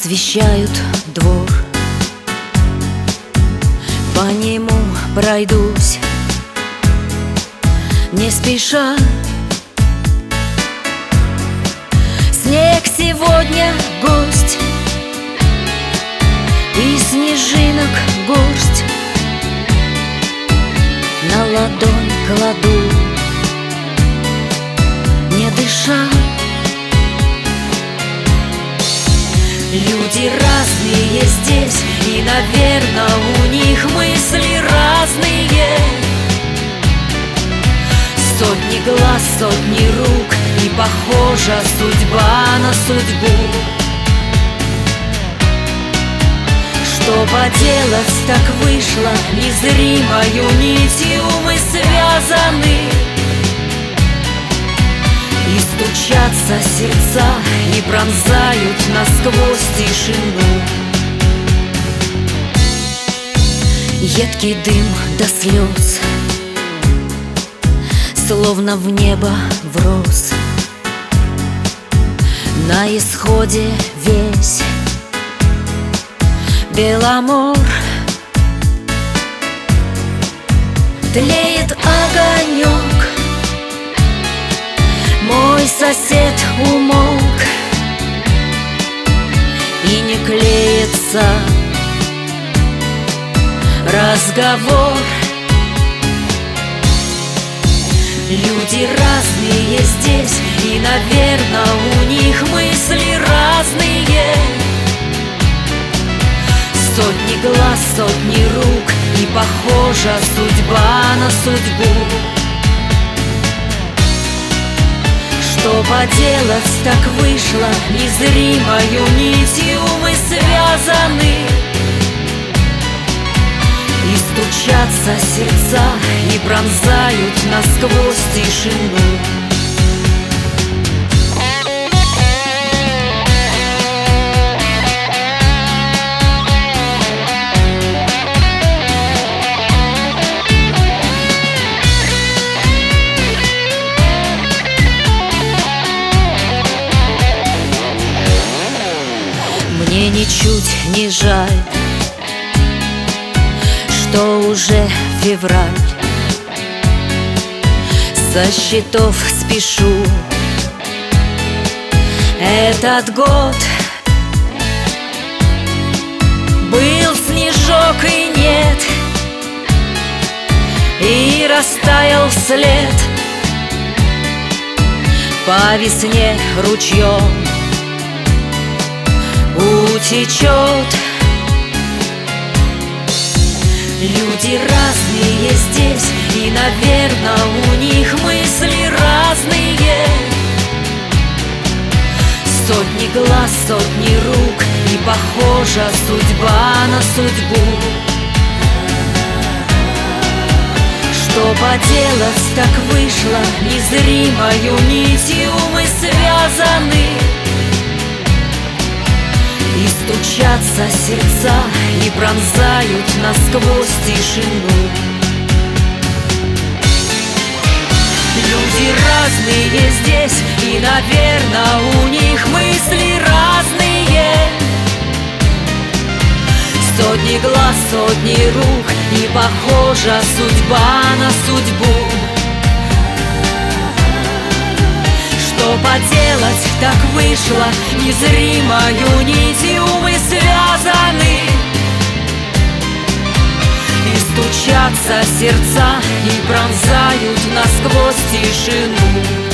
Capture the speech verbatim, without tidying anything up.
освещают двор. По нему пройдусь не спеша. Снег сегодня гость, и снежинок горсть на ладонь кладу, не дыша. Люди разные здесь, и, наверное, у них мысли разные. Сотни глаз, сотни рук, и похожа судьба на судьбу. Что поделать, так вышло, незримою нитью мы связаны. И стучатся сердца, и пронзают насквозь тишину. Едкий дым до слез, словно в небо врос. На исходе весь Беломор. Тлеет огонек, мой сосед умолк, и не клеится разговор. Люди разные здесь, и, наверное, у них мысли разные. Сотни глаз, сотни рук, и похожа судьба на судьбу. Что поделать, так вышло, незримою нитью мы связаны. И стучатся сердца, и пронзают насквозь тишину. Мне ничуть не жаль, что уже февраль. Со счетов спешу этот год. Был снежок и нет, и растаял след. По весне ручьем утечет. Люди разные здесь, и, наверное, у них мысли разные. Сотни глаз, сотни рук, и похожа судьба на судьбу. Что поделать, так вышло, незримою нитью мы связаны. И стучатся сердца, и пронзают насквозь тишину. Люди разные здесь, и, наверное, у них мысли разные. Сотни глаз, сотни рук, и похожа судьба на судьбу. Что поделать, так вышло, незримою нитью мы связаны. И стучатся сердца, и пронзают насквозь тишину.